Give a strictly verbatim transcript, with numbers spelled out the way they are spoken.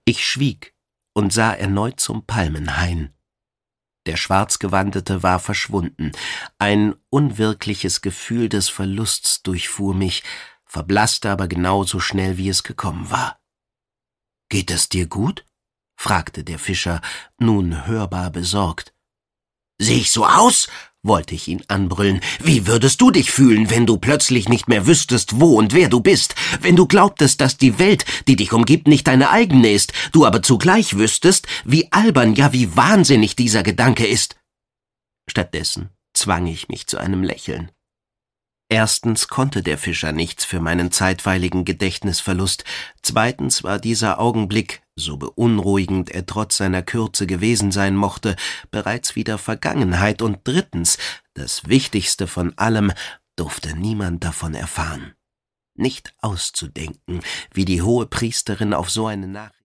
Ich schwieg und sah erneut zum Palmenhain. Der Schwarzgewandete war verschwunden. Ein unwirkliches Gefühl des Verlusts durchfuhr mich, verblasste aber genauso schnell, wie es gekommen war. »Geht es dir gut?« fragte der Fischer, nun hörbar besorgt. »Sehe ich so aus?« wollte ich ihn anbrüllen. »Wie würdest du dich fühlen, wenn du plötzlich nicht mehr wüsstest, wo und wer du bist? Wenn du glaubtest, dass die Welt, die dich umgibt, nicht deine eigene ist, du aber zugleich wüsstest, wie albern, ja wie wahnsinnig dieser Gedanke ist?« Stattdessen zwang ich mich zu einem Lächeln. Erstens konnte der Fischer nichts für meinen zeitweiligen Gedächtnisverlust, zweitens war dieser Augenblick, so beunruhigend er trotz seiner Kürze gewesen sein mochte, bereits wieder Vergangenheit, und drittens, das Wichtigste von allem, durfte niemand davon erfahren. Nicht auszudenken, wie die Hohepriesterin auf so eine Nachricht